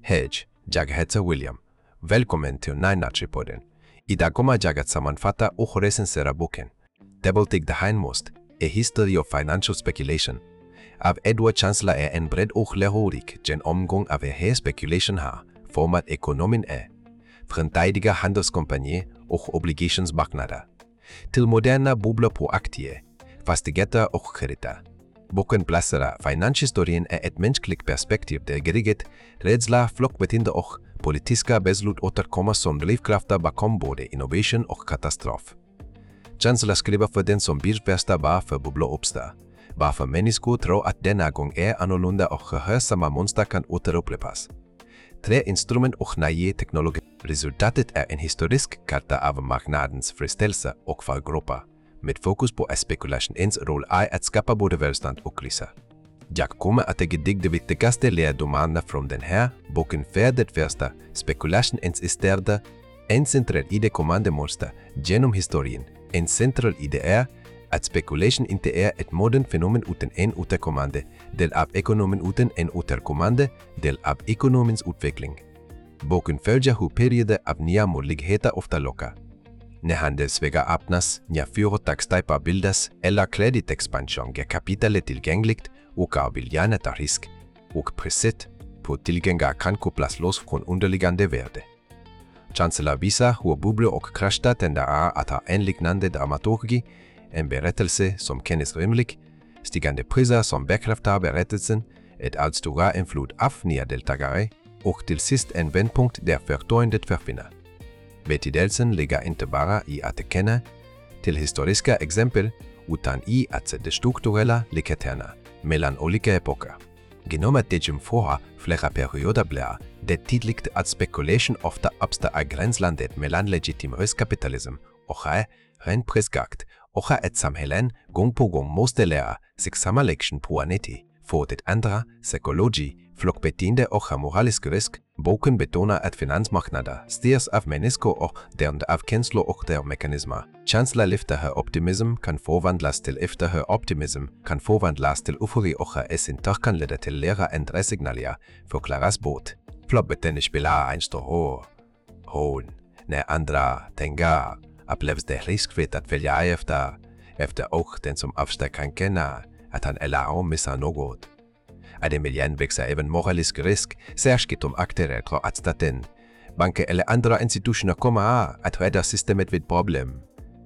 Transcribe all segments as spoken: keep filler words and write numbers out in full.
Hej, jag heter William. Välkommen till Nine-Notch-podden. Idag kommer jag att sammanfatta och recensera boken Double-Take the Hindmost, A History of Financial Speculation av Edward Chancellor är en bred och lärorik genomgång av hur spekulation har format ekonomin är, från tidiga handelskompanier och obligationsmarknader till moderna bubblor på aktier, fastigheter och krediter. Boken placerar finanshistorien är ett mänskligt perspektiv där kriget, rädsla, flockbeteende och politiska beslut återkommer som drivkrafter bakom både innovation och katastrof. Chancellor skriver för den som blir värsta varför bubblor uppstår, varför människor tror att denna gång är annorlunda och hur samma monster kan återupprepas. Tre instrument och nio teknologi. Resultatet är en historisk karta av marknadens frestelse och fallgropar, med fokus på spekulationens roll i att skapa både välstånd och kriser. Jag kommer att ge de viktigaste lärdomarna från den här boken för det första. Spekulationens istället en central idé kommande monster genom historien. En central idé är att spekulation inte är ett modernt fenomen utan en återkommande del av ekonomin utan en återkommande del av ekonomins utveckling. Boken följer hur perioder av nya möjligheter ofta lockar. När handelsvägar öppnas, nya företagstyper bildas eller kreditexpansion ger kapitalet tillgängligt och viljan att ta risk och priset på tillgångar kan kopplas loss från underliggande värde. Chancellor visar hur bubblor och krascher tenderar att ha en liknande dramaturgi, en berättelse som känns rimlig, stigande priser som bekräftar berättelsen, ett allt större inflöde av nya deltagare och till sist en vändpunkt där förtroendet försvinner. Betydelsen ligger inte bara i att känna till historiska exempel utan i att se de strukturella likheterna mellan olika epoker. Genom att det jämföra flera perioder blir det tydligt att spekulation ofta uppstår i gränslandet mellan legitim riskkapitalism och ren prisjakt och att samhällen gång på gång måste lära sig samma lektion på nytt. För det andra, psykologi, flockbeteende och moralisk risk. Boken betonar att finansmarknader styrs av människor och därmed av känslor och der mekanismer. Chancellor lyfter hur optimism kan förvandlas till efter hur optimism kan förvandlas till eufori och hur esinter kan leda till lära ändresignaler förklaras bort. Flockbeteende spelar en stor roll. När andra tänker upplevs det riskfritt att välja efter, efter och den som avstår kan känna att han eller hon missar något. Att en miljön växer även moralisk risk, särskilt om aktörer tror att staten, banker eller andra institutioner kommer att rädda systemet vid problem.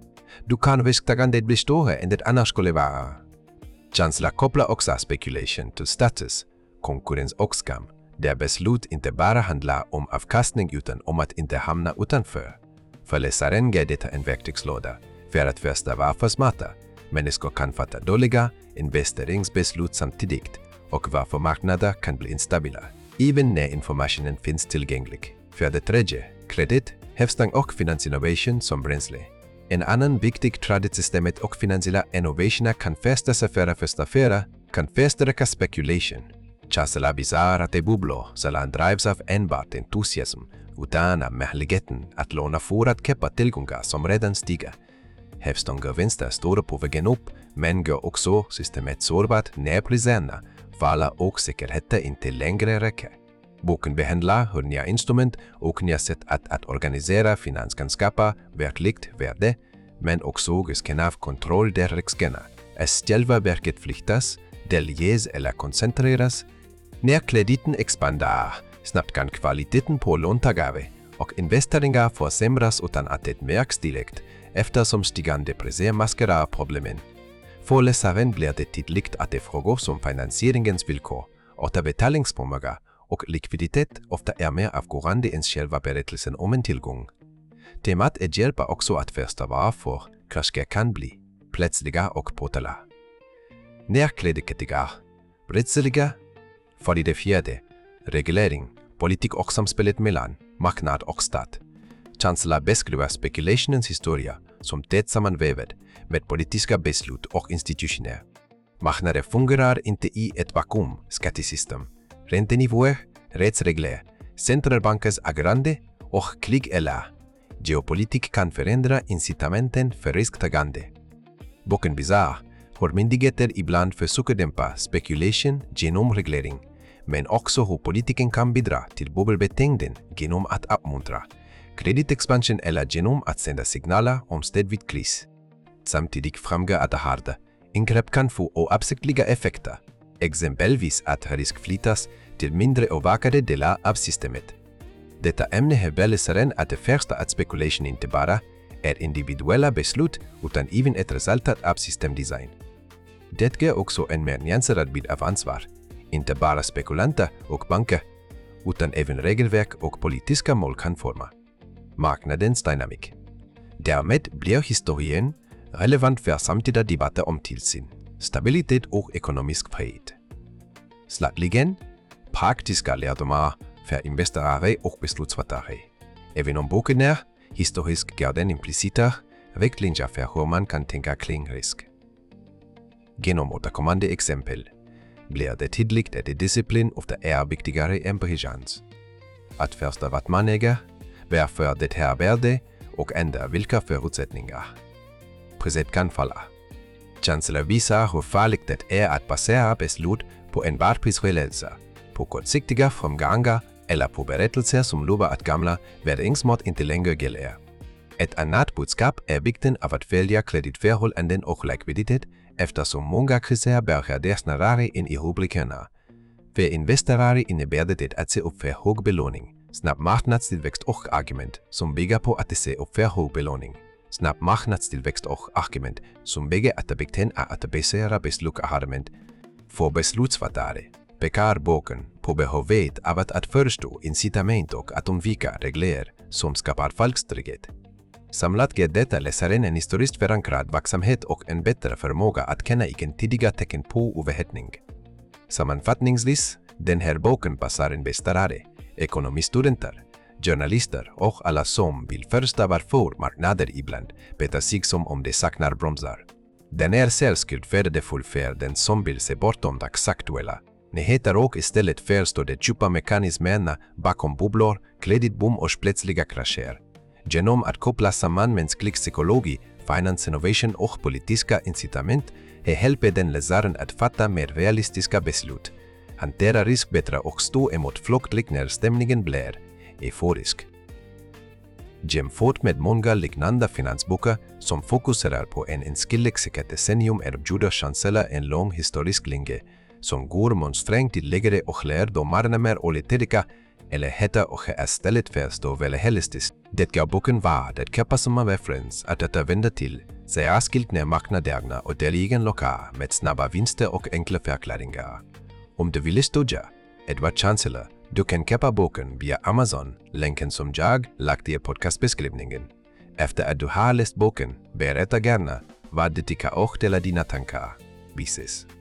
Du kan risktagandet bli större än det annars skulle vara. Chancellor kopplar också spekulation till status, konkurrens och skam, där beslut inte bara handlar om avkastning utan om att inte hamna utanför. För läsaren ger detta en verktygslåda för att förstå varför smarta människor kan fatta dåliga investeringsbeslut samtidigt och varför marknader kan bli instabila, även när informationen finns tillgänglig. För det tredje, kredit, hävstång och finansinnovation som bränsle. En annan viktig traditsystemet och finansiella innovationer kan förstärka för första föra, kan förstärka spekulation. Chancellor visar att de bubblor sällan drivs av enbart entusiasm utan av möjligheten att låna för att köpa tillgångar som redan stiger. Hävstånga vinster står på vägen upp, men gör också systemet sårbart när priserna faller och säkerheten inte längre räcker. Boken behandlar hur nya instrument och nya sätt att, att organisera finans kan skapa verkligt värde, men också risken av kontroll där riskerna är själva verket flyttas, delges eller koncentreras. När krediten expanderar, snabbt kan kvaliteten på låntagare och investeringar försämras utan att det märks direkt, eftersom stigande priser maskerar problemen. För läsaren blir det tydligt att de frågor som finansieringens villkor, återbetalningsförmåga och likviditet ofta är mer avgörande än själva berättelsen om en tillgång. Temat är hjälper också att förstå varför krascher kan bli plötsliga och brutala. När kreditkategorier, brottsliga, för det fjärde, reglering, politik och samspelet mellan marknad och stat. Chancellor beskriver spekulationens historia som tätt sammanvävd med politiska beslut och institutioner. Marknader fungerar inte i ett vakuum, skattesystem, räntenivåer, rättsregler, centralbankers agerande och krig eller geopolitik kan förändra incitamenten för risktagande. Boken visar hur myndigheter ibland försöker dämpa spekulation genom reglering, men också hur politiken kan bidra till bubbelbetingden genom att uppmuntra kreditexpansion eller genom att sända signaler om stöd vid kris. Samtidigt framgår att hårda ingrepp kan få oavsiktliga effekter, exempelvis att risk flyttas till mindre ovakade delar av systemet. Detta ämne här belyser att det första att spekulation inte bara är individuella beslut utan även ett resultat av systemdesign. Det ger också en mer nyanserad bild av ansvar, inte bara spekulanter och banker, utan även regelverk och politiska mål kan forma marknadens dynamik. Därmed blir historien relevant för samtida debatter om tillsyn, stabilitet och ekonomisk frihet. Slutligen, praktiska lärdomar för investerare och beslutsfattare. Även om boken är historisk ger den implicita riktlinjer för hur man kan tänka kring risk. Genom återkommande exempel blir det tydligt att disciplin ofta är viktigare än briljans. Att förstå vad man äger, varför det här värde och ändra vilka förutsättningar priset kan falla. Chanser visar hur farligt det är att basera beslut på en världprisrörelse, på kortsiktiga framgångar eller på berättelser som lovar att gamla värderingsmått inte längre gäller. Ett annat budskap är vikten av att följa kreditförhållanden och likviditet eftersom många kriser börjar där snarare än i rubrikerna. För investerare innebär det att se upp för hög belåning, snabb marknadstillväxt och argument som bygger på att se upp för hög belåning, snabb marknadstillväxt och argument som bygger att vikten är att basera beslutsargument för beslutsfattare. Pekar boken på behovet av att förstå incitament och att undvika regler som skapar falsk trygghet. Samlat ger detta läsaren en historiskt förankrad verksamhet och en bättre förmåga att känna igen tidiga tecken på överhettning. Sammanfattningsvis, den här boken passar investerare, ekonomistudenter, journalister och alla som vill förstå varför marknader ibland beter sig som om de saknar bromsar. Den är särskilt värdefull för den som vill se bortom dagsaktuella nyheter och istället förstå de djupa mekanismerna bakom bubblor, kreditboom och plötsliga krascher. Genom att koppla samman mänsklig psykologi, finance innovation och politiska incitament hjälper den läsaren att fatta mer realistiska beslut, hantera risk bättre och stå emot flocklick när stämningen blir euforisk. Jämfört med många liknande finansböcker som fokuserar på en enskild decennium erbjuder chanserna en lång historisk linje som går monsträngt till lägre och lärdomarna mer oljetediga eller heter och är stället förstå väl realistiskt. Det gav boken var det kappa som referens att återvända till, särskilt när marknaderna och därigen lockar med snabba vinster och enkla förklaringar. Om du vill stödja Edward Chancellor, du kan köpa boken via Amazon, länken som jag lagt i podcastbeskrivningen. Efter att du har läst boken, berätta gärna vad du tycker och dela dina tankar. Vi ses.